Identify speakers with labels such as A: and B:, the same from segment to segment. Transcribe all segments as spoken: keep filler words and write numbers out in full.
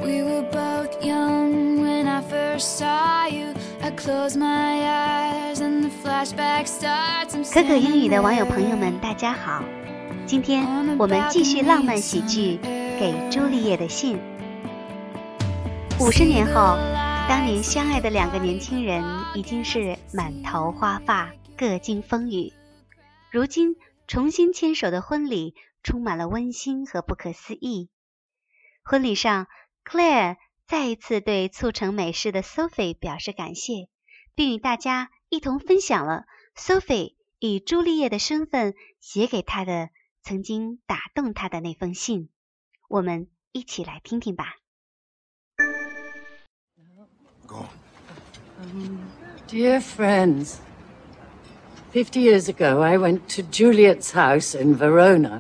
A: We were both young when I first saw you. I close my eyes and the flashback starts.
B: 可可英语的网友朋友们大家好，今天我们继续浪漫喜剧给朱丽叶的信。五十年后，当年相爱的两个年轻人已经是满头花发，各经风雨。如今重新牵手的婚礼充满了温馨和不可思议。婚礼上 Claire 再一次对促成美事的 Sophie 表示感谢，并与大家一同分享了 Sophie 以朱丽叶的身份写给她的曾经打动她的那封信。我们一起来听听吧。
C: Go on.
D: Um, dear friends, fifty years ago I went to Juliet's house in Verona.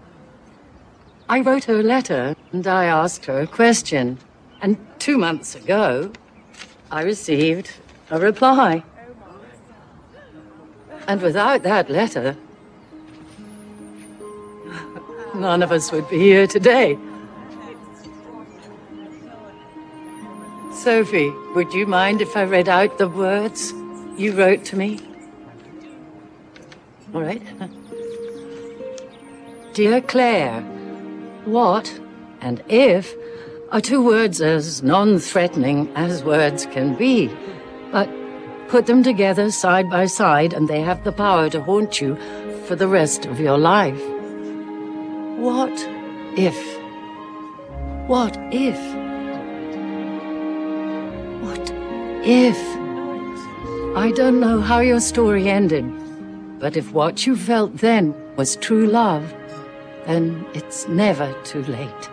D: I wrote her a letter and I asked her a question. And two months ago, I received a reply. And without that letter, none of us would be here today. Sophie, would you mind if I read out the words you wrote to me? All right. Dear Claire, what and if are two words as non-threatening as words can be, but put them together side by side and they have the power to haunt you for the rest of your life. What if? What if? What if? I don't know how your story ended, but if what you felt then was true love, then it's never too late.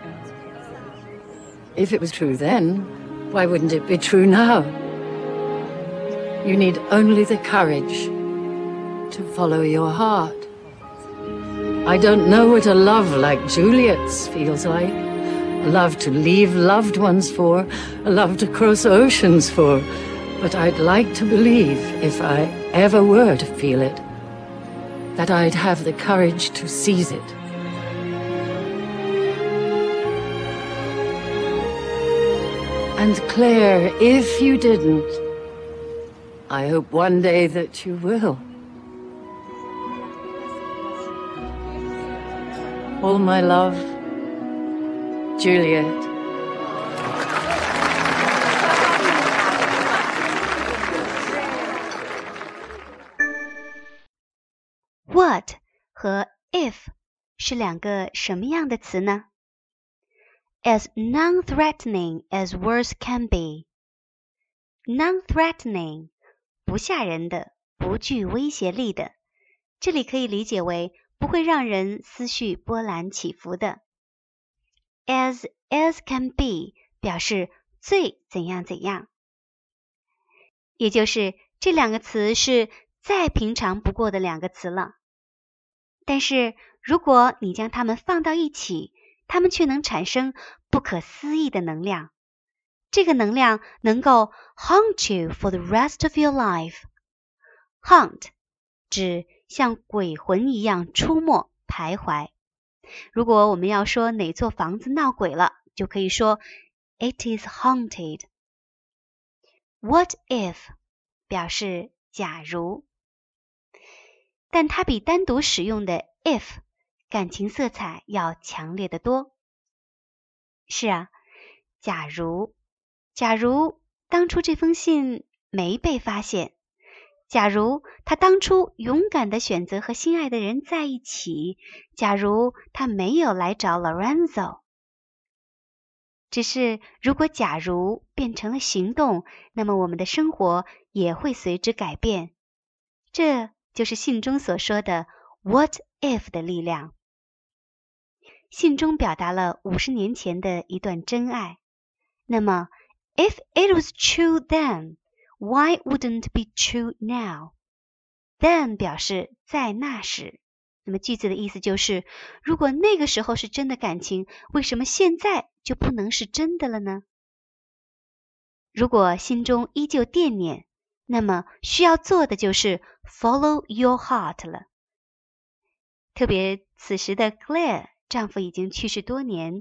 D: If it was true then, why wouldn't it be true now? You need only the courage to follow your heart. I don't know what a love like Juliet's feels like. A love to leave loved ones for, a love to cross oceans for. But I'd like to believe, if I ever were to feel it, that I'd have the courage to seize it. And Claire, if you didn't, I hope one day that you will. All my love, Juliet.
B: What 和 if 是两个什么样的词呢？ As non-threatening as words can be. Non-threatening 不吓人的，不具威胁力的，这里可以理解为不会让人思绪波澜起伏的。As as can be 表示最怎样怎样，也就是这两个词是再平常不过的两个词了。但是如果你将它们放到一起，它们却能产生不可思议的能量。这个能量能够 haunt you for the rest of your life. Haunt 指像鬼魂一样出没徘徊。如果我们要说哪座房子闹鬼了，就可以说 It is haunted. What if 表示假如，但它比单独使用的 if 感情色彩要强烈得多。是啊，假如假如当初这封信没被发现，假如他当初勇敢地选择和心爱的人在一起，假如他没有来找 Lorenzo。 只是如果假如变成了行动，那么我们的生活也会随之改变。这就是信中所说的 What if 的力量。信中表达了五十年前的一段真爱。那么 If it was true then, why wouldn't it be true now? Then 表示在那时。那么句子的意思就是，如果那个时候是真的感情，为什么现在就不能是真的了呢？如果心中依旧惦念，那么需要做的就是 follow your heart 了。特别此时的 Claire 丈夫已经去世多年，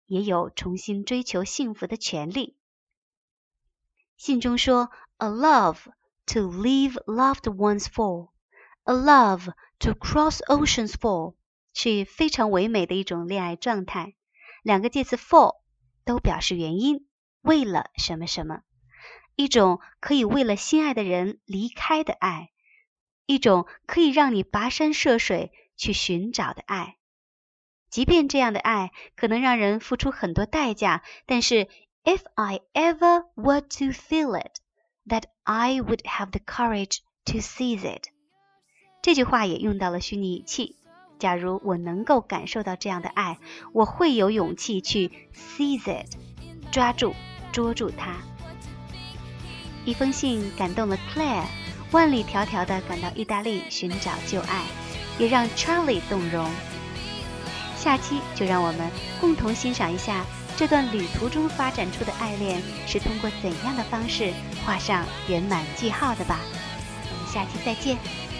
B: 也有重新追求幸福的权利。信中说 A love to leave loved ones for, a love to cross oceans for 是非常唯美的一种恋爱状态。两个介词 for 都表示原因，为了什么什么。一种可以为了心爱的人离开的爱，一种可以让你跋山涉水去寻找的爱。即便这样的爱可能让人付出很多代价，但是 If I ever were to feel it, that I would have the courage to seize it. 这句话也用到了虚拟语气。假如我能够感受到这样的爱，我会有勇气去 seize it， 抓住、捉住它。一封信感动了 Claire， 万里迢迢地赶到意大利寻找旧爱，也让 Charlie 动容。下期就让我们共同欣赏一下这段旅途中发展出的爱恋是通过怎样的方式画上圆满句号的吧。我们下期再见。